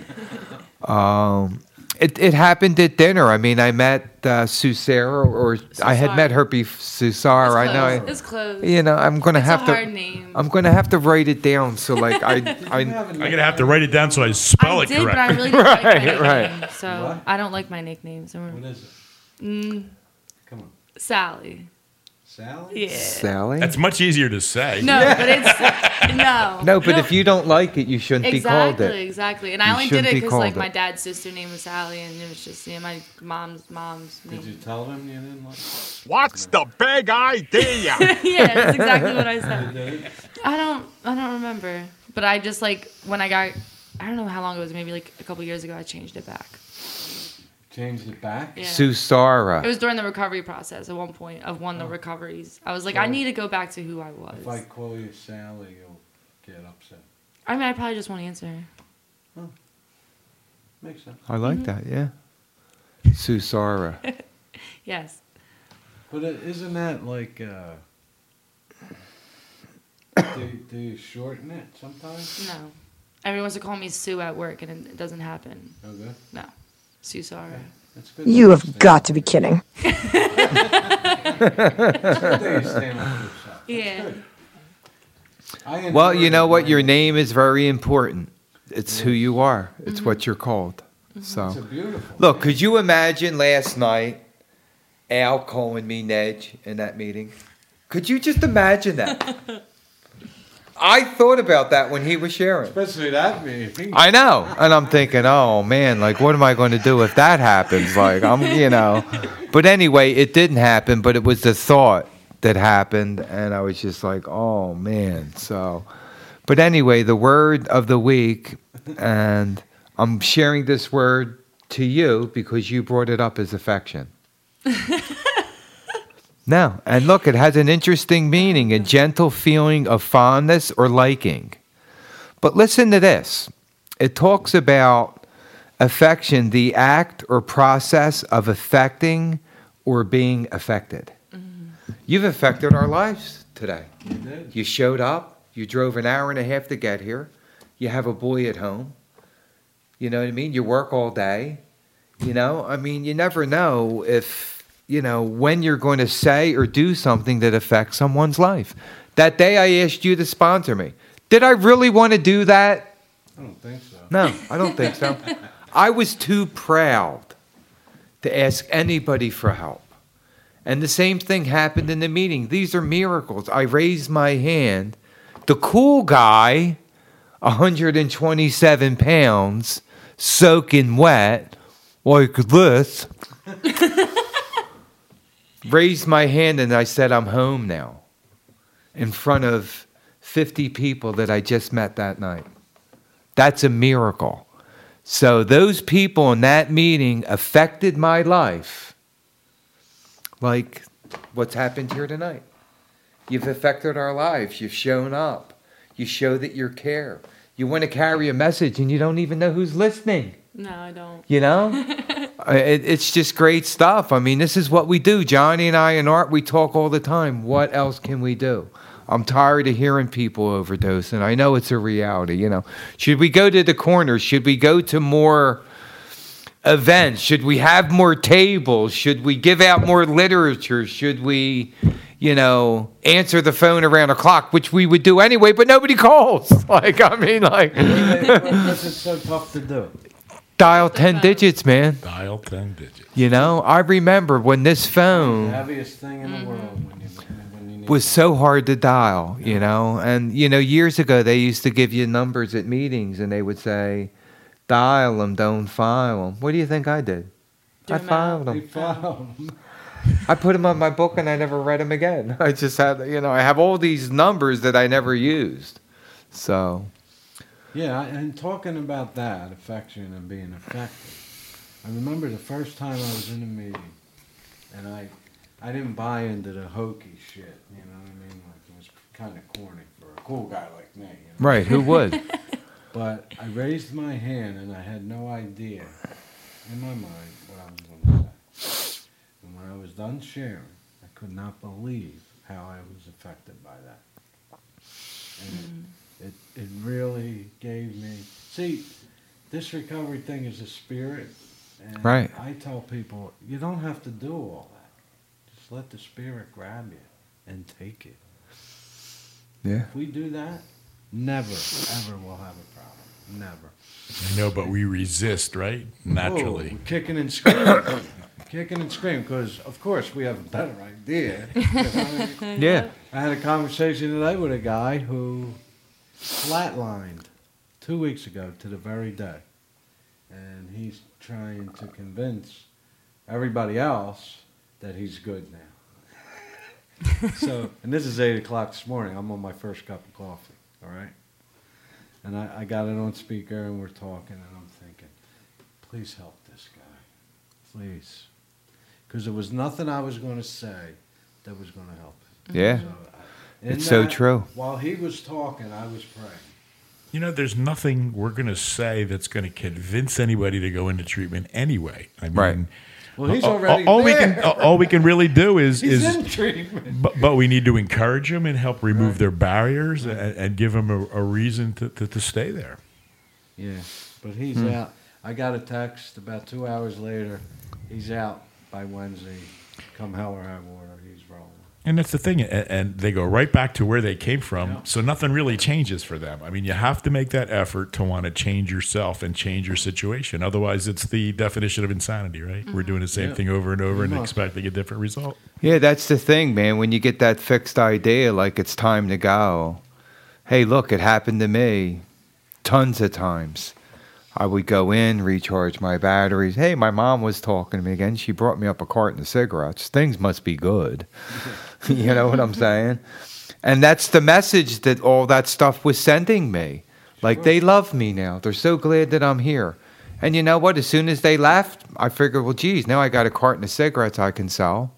Um, it, it happened at dinner. I mean, I met uh, Susara, or I had Susara. met her before. Susara, I know. I, It's close. you know, I'm gonna It's have a to. hard name. I'm gonna have to write it down. So, like, I, I, I'm going to have to write it down so I spell I it did, but I correctly. really don't like my Right, nickname. right. So What? I don't like my nicknames. What is it? Mm, Come on. Sally. Sally? Yeah. Sally. That's much easier to say. No, but it's no. no, but if you don't like it, you shouldn't be called Exactly, it. exactly. And I You only did shouldn't it be because called like it. my dad's sister name was Sally, and it was just you know, my mom's mom's Did you name. tell them you didn't like it? What's the big idea? Yeah, that's exactly what I You said. did? I don't, I don't remember, but I just like when I got, I don't know how long it was, maybe like a couple years ago, I changed it back. Changed it back? Yeah. Susara. It was during the recovery process at one point of one of the recoveries. I was like, I need to go back to who I was. If I call you Sally, you'll get upset. I mean, I probably just won't answer. Makes sense. I like that. Yeah. Susara. Yes. But it, isn't that like, uh, do, do you shorten it sometimes? No. Everyone wants to call me Sue at work, and it, it doesn't happen. No good? No. Sue Sara. That's good. You have got to be kidding. It's good that you stand up for yourself. That's Yeah. good. I Well, enjoy you know it what? when- Your name is very important. It's who you are. It's what you're called. It's a So, beautiful. look, could you imagine last night Al calling me Nedge in that meeting? Could you just imagine that? I thought about that when he was sharing. Especially that meeting. I know, and I'm thinking, oh man, like what am I going to do if that happens? Like I'm, you know. But anyway, it didn't happen. But it was the thought that happened, and I was just like, oh man. So, but anyway, the word of the week, and I'm sharing this word to you because you brought it up as affection. No, and look, it has an interesting meaning, a gentle feeling of fondness or liking. But listen to this. It talks about affection, the act or process of affecting or being affected. Mm-hmm. You've affected our lives today. You did. You showed up. You drove an hour and a half to get here. You have a boy at home. You know what I mean? You work all day. You know, I mean, you never know if, you know, when you're going to say or do something that affects someone's life. That day I asked you to sponsor me. Did I really want to do that? I don't think so. No, I don't think so. I was too proud to ask anybody for help. And the same thing happened in the meeting. These are miracles. I raised my hand. The cool guy one hundred twenty-seven pounds, soaking wet, like this. Raised my hand and I said, I'm home now. In front of fifty people that I just met that night. That's a miracle. So those people in that meeting affected my life like what's happened here tonight. You've affected our lives. You've shown up. You show that you care. You want to carry a message and you don't even know who's listening. No, I don't. You know? it, it's just great stuff. I mean, this is what we do. Johnny and I and Art, we talk all the time. What else can we do? I'm tired of hearing people overdose, and I know it's a reality, you know. Should we go to the corners? Should we go to more events? Should we have more tables? Should we give out more literature? Should we, you know, answer the phone around the clock, which we would do anyway, but nobody calls. Like, I mean, like. Because it's so tough to do. Dial ten digits, man. Dial ten digits. You know, I remember when this The phone heaviest thing in the world when you, when you need was so hard to dial, you know. And, you know, years ago, they used to give you numbers at meetings, and they would say, dial them, don't file them. What do you think I did? Do I 'em out. filed They them. file. I put them on my book, and I never read them again. I just had, you know, I have all these numbers that I never used. So, Yeah, and talking about that, affection and being effective. I remember the first time I was in a meeting, and I I didn't buy into the hokey shit, you know what I mean? Like, it was kind of corny for a cool guy like me, you know? right, who would? But I raised my hand, and I had no idea in my mind what I was going to say. And when I was done sharing, I could not believe how I was affected by that. And it, it, it really gave me... See, this recovery thing is a spirit. And Right. I tell people, you don't have to do all that. Just let the spirit grab you and take it. Yeah. If we do that, never, ever will have a problem. Never. I know, but we resist, right? Naturally. Oh, we're kicking and screaming. Kicking and screaming, because, of course, we have a better idea. I, Yeah. I had a conversation today with a guy who flatlined two weeks ago to the very day. And he's trying to convince everybody else that he's good now. So, and this is eight o'clock this morning. I'm on my first cup of coffee, all right? And I, I got it on speaker, and we're talking, and I'm thinking, please help this guy. Please. Because there was nothing I was going to say that was going to help him. Yeah. So, I- in It's so that, true. While he was talking, I was praying. You know, there's nothing we're going to say that's going to convince anybody to go into treatment anyway. I mean, Right. Well, he's all, already all, all we there. can all, all we can really do is He's is in treatment. but, but we need to encourage them and help remove Right. their barriers and, and give them a, a reason to, to, to stay there. Yeah, but he's Hmm. out. I got a text about two hours later. He's out by Wednesday. Come hell or high water, he's rolling. And that's the thing, and, and they go right back to where they came from. Yeah. So nothing really changes for them. I mean, you have to make that effort to want to change yourself and change your situation. Otherwise, it's the definition of insanity, right? We're doing the same Yeah. thing over and over You and must. expecting a different result. Yeah, that's the thing, man. When you get that fixed idea, like it's time to go. Hey, look, it happened to me tons of times. I would go in, recharge my batteries. Hey, my mom was talking to me again. She brought me up a carton of cigarettes. Things must be good. You know what I'm saying? And that's the message that all that stuff was sending me. Like, they love me now. They're so glad that I'm here. And you know what? As soon as they left, I figured, well, geez, now I got a carton of cigarettes I can sell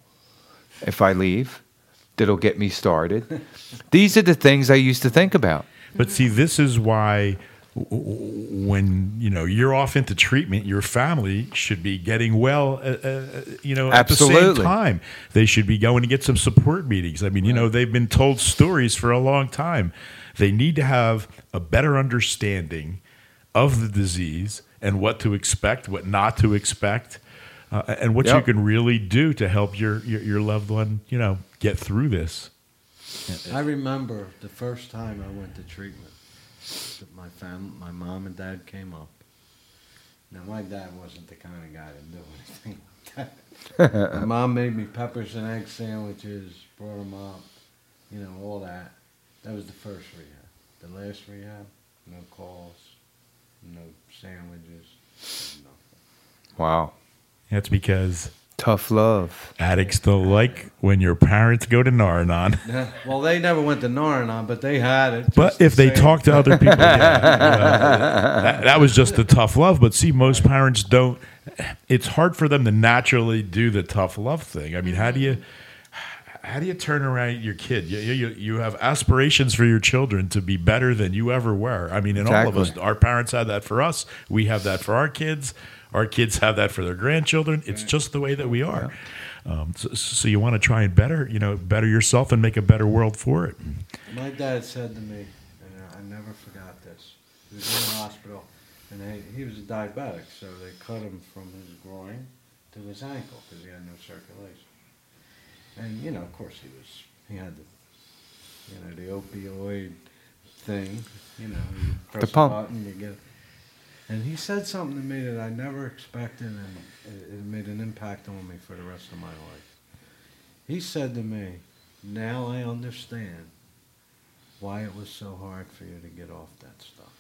if I leave. That'll get me started. These are the things I used to think about. But see, this is why w- w- when you know you're off into treatment, your family should be getting well. Uh, uh, you know, at the same Absolutely. time, they should be going to get some support meetings. I mean, you know, they've been told stories for a long time. They need to have a better understanding of the disease and what to expect, what not to expect, uh, and what you Yep. can really do to help your, your your loved one, you know, get through this. I remember the first time I went to treatment. My fam, my mom and dad came up. Now my dad wasn't the kind of guy to do anything like that. My mom made me peppers and egg sandwiches, brought them up, you know, all that. That was the first rehab. The last rehab, no calls, no sandwiches, nothing. Wow. That's because Tough love. addicts don't like when your parents go to Nar-Anon. Well, they never went to Nar-Anon, but they had it. But just if the they same. talk to other people, yeah, uh, that, that was just the tough love. But see, most parents don't. It's hard for them to naturally do the tough love thing. I mean, how do you, how do you turn around your kid? You you, you have aspirations for your children to be better than you ever were. I mean, and all of us, Exactly. our parents had that for us. We have that for our kids. Our kids have that for their grandchildren. It's just the way that we are. Um, so, so you want to try and better, you know, better yourself and make a better world for it. My dad said to me, and I never forgot this. He was in the hospital, and they, he was a diabetic, so they cut him from his groin to his ankle because he had no circulation. And you know, of course, he was. He had the, you know, the opioid thing. You know, you press The pump. a button, you get. And he said something to me that I never expected, and it, it made an impact on me for the rest of my life. He said to me, "Now I understand why it was so hard for you to get off that stuff."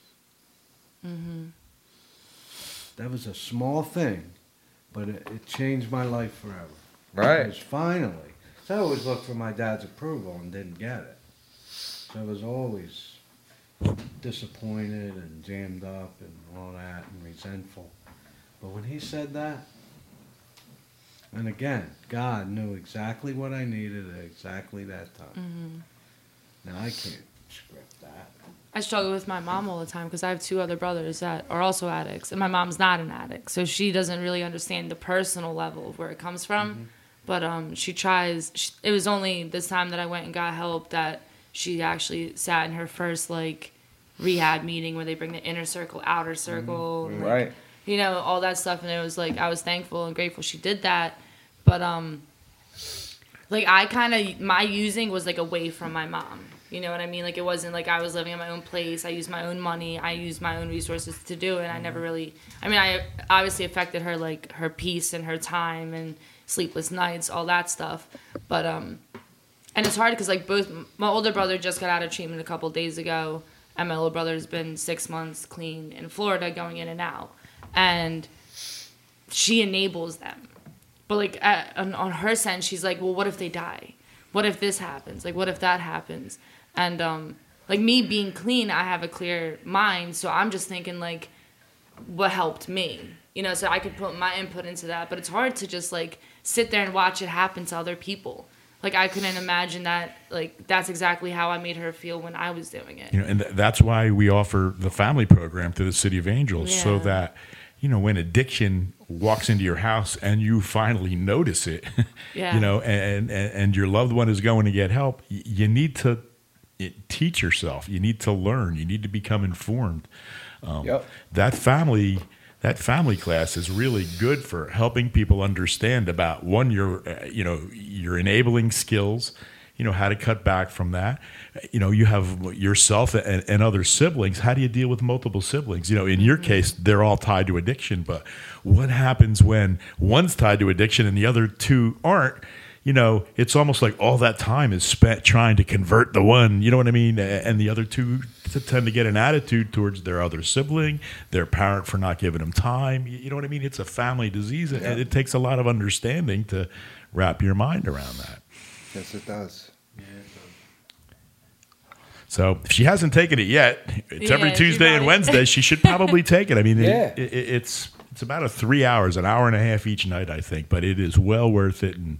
Mm-hmm. That was a small thing, but it, it changed my life forever. Right. Because finally, so I always looked for my dad's approval and didn't get it. So I was always disappointed and jammed up and all that and resentful. But when he said that, and again, God knew exactly what I needed at exactly that time. Mm-hmm. Now I can't script that. I struggle with my mom all the time because I have two other brothers that are also addicts, and my mom's not an addict, so she doesn't really understand the personal level of where it comes from. Mm-hmm. But um, she tries. She, it was only this time that I went and got help that she actually sat in her first like rehab meeting where they bring the inner circle, outer circle, and, like, Right. you know, all that stuff. And it was like I was thankful and grateful she did that. But um, like I kind of my using was like away from my mom. You know what I mean? Like it wasn't like I was living in my own place. I used my own money. I used my own resources to do it. And I never really. I mean, I obviously affected her like her peace and her time and sleepless nights, all that stuff. But um, and it's hard because like both my older brother just got out of treatment a couple days ago, and my little brother's been six months clean in Florida, going in and out, and she enables them. But like at, on, on her sense, she's like, well, what if they die? What if this happens? Like, what if that happens? And um, like me being clean, I have a clear mind, so I'm just thinking like, what helped me, you know? So I could put my input into that, but it's hard to just like sit there and watch it happen to other people. Like I couldn't imagine that. Like that's exactly how I made her feel when I was doing it. You know, and th- that's why we offer the family program through the City of Angels, so Yeah. that, you know, when addiction walks into your house and you finally notice it, Yeah. you know, and, and and your loved one is going to get help, y- you need to it, teach yourself. You need to learn. You need to become informed. Um, Yep. That family. That family class is really good for helping people understand about one, your, uh, you know, your enabling skills, you know, how to cut back from that. You know, you have yourself and, and other siblings. How do you deal with multiple siblings? You know, in your case, they're all tied to addiction, but what happens when one's tied to addiction and the other two aren't? You know, it's almost like all that time is spent trying to convert the one, you know what I mean? And the other two t- tend to get an attitude towards their other sibling, their parent for not giving them time. You know what I mean? It's a family disease, and Yeah. it takes a lot of understanding to wrap your mind around that. Yes, it does. So if she hasn't taken it yet, it's every Yeah, she Tuesday and probably- Wednesday. She should probably take it. I mean, Yeah. it, it, it's it's about a three hours, an hour and a half each night, I think, but it is well worth it. And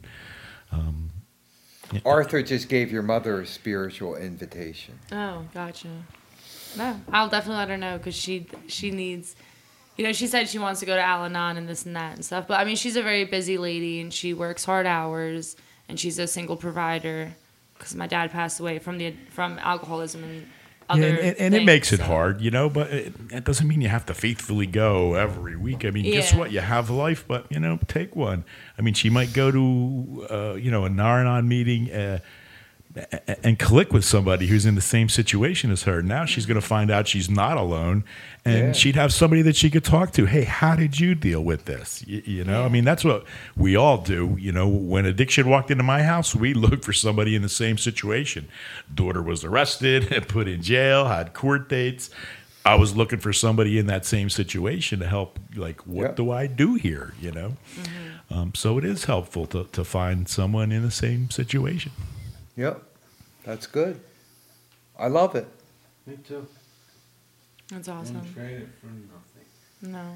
Arthur just gave your mother a spiritual invitation. Oh, gotcha. No, I'll definitely let her know because she she needs, you know, she said she wants to go to Al-Anon and this and that and stuff. But I mean, she's a very busy lady and she works hard hours and she's a single provider because my dad passed away from the from alcoholism and other Yeah, and, and, and it things, makes it so. hard, you know, but it, it doesn't mean you have to faithfully go every week. I mean, guess Yeah. what? You have life, but, you know, take one. I mean, she might go to, uh, you know, a Nar-Anon meeting uh, a- and click with somebody who's in the same situation as her. Now she's going to find out she's not alone, and Yeah. she'd have somebody that she could talk to. Hey, how did you deal with this? You, you know, I mean, that's what we all do. You know, when addiction walked into my house, we looked for somebody in the same situation. Daughter was arrested and put in jail, had court dates. I was looking for somebody in that same situation to help. Like, what Yeah. do I do here? You know, um, so it is helpful to to find someone in the same situation. Yep. That's good. I love it. Me too. That's Wouldn't awesome. trade it for nothing. No.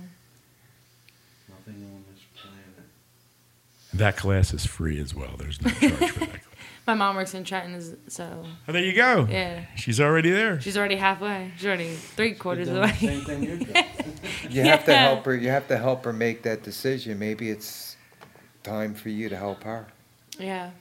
Nothing on this planet. That class is free as well. There's no charge for that. My mom works in Trenton, is- so Oh, there you go. yeah. She's already there. She's already halfway. She's already three quarters You're of the doing way. the same thing you're doing. You have to Yeah. help her. You have to help her make that decision. Maybe it's time for you to help her. Yeah.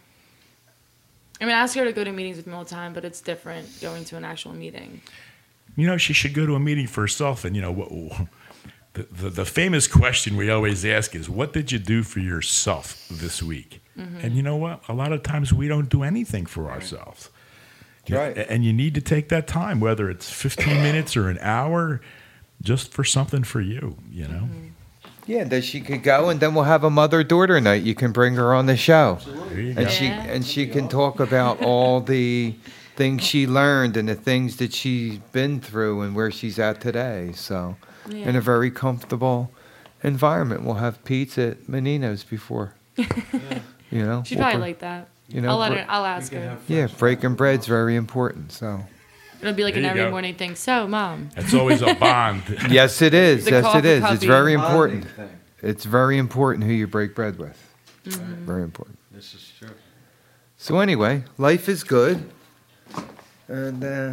I mean, I ask her to go to meetings with me all the time, but it's different going to an actual meeting. You know, she should go to a meeting for herself. And, you know, what, the, the, the famous question we always ask is, what did you do for yourself this week? And you know what? A lot of times we don't do anything for ourselves. Right. And you need to take that time, whether it's fifteen minutes or an hour, just for something for you, you know? Yeah, then she could go, and then we'll have a mother-daughter night. You can bring her on the show, There you and go. she Yeah. and she can talk about all the things she learned and the things that she's been through and where she's at today. So, in Yeah. a very comfortable environment, we'll have pizza at Menino's before. You know, She'd We'll probably br- like that. you know, I'll let br- her. I'll We ask can her. have Yeah, fresh breaking bread. bread's very important. So, It'll be like There an you every go. morning thing. So, mom. It's always a bond. yes, it is. The yes, it coffee is. It's puppy. very Bonding important. thing. It's very important who you break bread with. Very important. This is true. So anyway, life is good, and uh,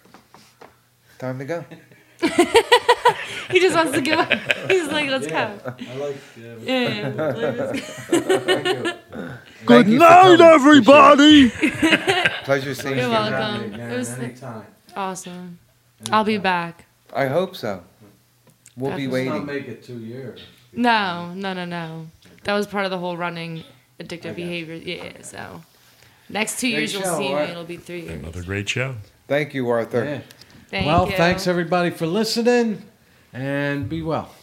time to go. He just wants to go. He's like, let's Yeah, go. I like. Uh, Yeah, yeah. Good night, everybody. Pleasure seeing You're you. welcome. Again, It was anytime. awesome. I'll be back. I hope so. We'll be Definitely. Let's not waiting. make it two years. No, no, no, no. That was part of the whole running I addictive got behavior. Yeah, so next two Great years you'll show, see Art. me. It'll be three years. Another great show. Thank you, Arthur. Yeah. Thank well, you. thanks everybody for listening, and be well.